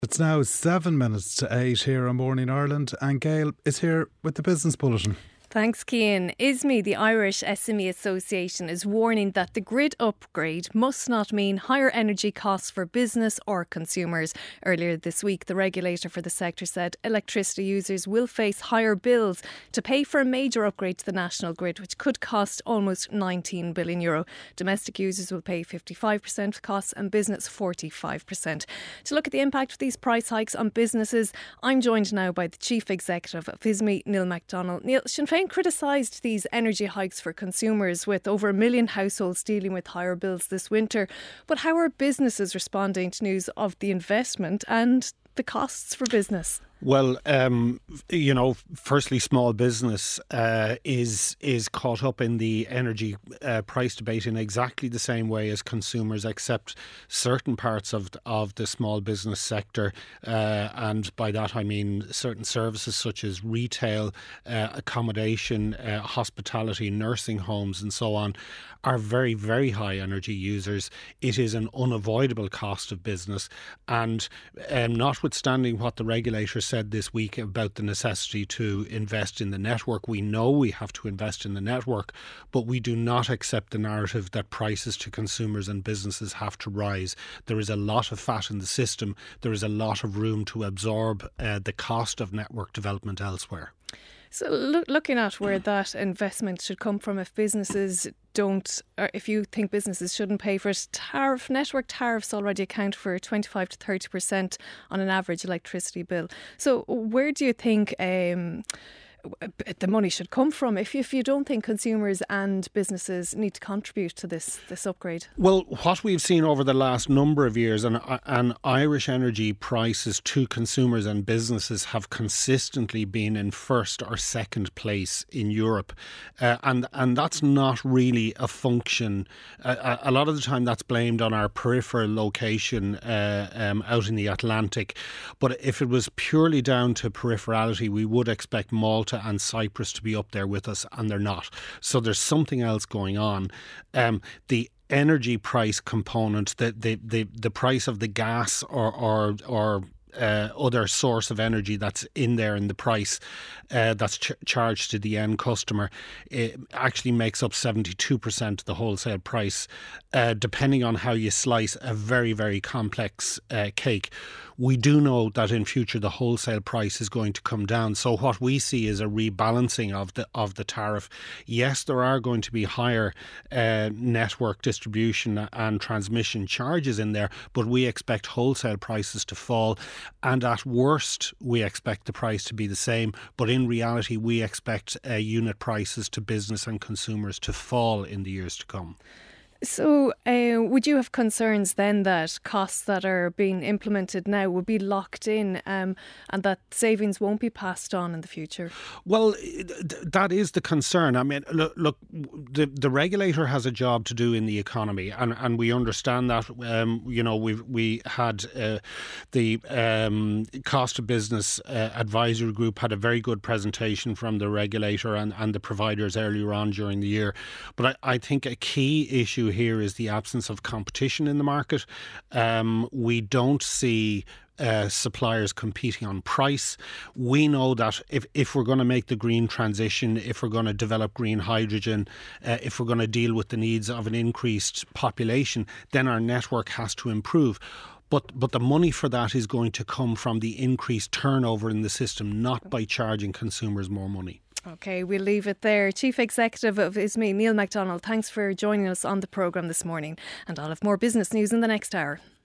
It's now 7 minutes to 8 here on Morning Ireland, and Gail is here with the Business Bulletin. Thanks, Cian. ISME, the Irish SME Association, is warning that the grid upgrade must not mean higher energy costs for business or consumers. Earlier this week, the regulator for the sector said electricity users will face higher bills to pay for a major upgrade to the national grid, which could cost almost €19 billion. Domestic users will pay 55% of costs and business 45%. To look at the impact of these price hikes on businesses, I'm joined now by the Chief Executive of ISME, Neil MacDonald. Neil, Sinn Féin criticised these energy hikes for consumers, with over 1 million households dealing with higher bills this winter. But how are businesses responding to news of the investment and the costs for business? Well, firstly, small business is caught up in the energy price debate in exactly the same way as consumers, except certain parts of the small business sector, and by that I mean certain services such as retail, accommodation, hospitality, nursing homes and so on, are very, very high energy users. It is an unavoidable cost of business, and notwithstanding what the regulator said this week about the necessity to invest in the network, we know we have to invest in the network, but we do not accept the narrative that prices to consumers and businesses have to rise. There is a lot of fat in the system. There is a lot of room to absorb the cost of network development elsewhere. So looking at where that investment should come from, if businesses don't, or if you think businesses shouldn't pay for it, network tariffs already account for 25 to 30% on an average electricity bill. So where do you think the money should come from if you don't think consumers and businesses need to contribute to this upgrade? Well, what we've seen over the last number of years, and Irish energy prices to consumers and businesses have consistently been in first or second place in Europe, and that's not really a function. A lot of the time that's blamed on our peripheral location out in the Atlantic, but if it was purely down to peripherality, we would expect Malta and Cyprus to be up there with us, and they're not. So there's something else going on. The energy price component, the price of the gas or other source of energy that's in there in the price that's charged to the end customer, it actually makes up 72% of the wholesale price, depending on how you slice a very, very complex cake. We do know that in future the wholesale price is going to come down. So what we see is a rebalancing of the tariff. Yes, there are going to be higher network distribution and transmission charges in there, but we expect wholesale prices to fall. And at worst, we expect the price to be the same. But in reality, we expect unit prices to business and consumers to fall in the years to come. So would you have concerns then that costs that are being implemented now will be locked in, and that savings won't be passed on in the future? Well, that is the concern. I mean, look, the regulator has a job to do in the economy, and we understand that. We had the Cost of Business Advisory Group had a very good presentation from the regulator and the providers earlier on during the year. But I think a key issue here is the absence of competition in the market. We don't see suppliers competing on price. We know that if we're going to make the green transition, if we're going to develop green hydrogen, if we're going to deal with the needs of an increased population, then our network has to improve. But the money for that is going to come from the increased turnover in the system, not by charging consumers more money. OK, we'll leave it there. Chief Executive of ISME, Neil MacDonald, thanks for joining us on the programme this morning. And I'll have more business news in the next hour.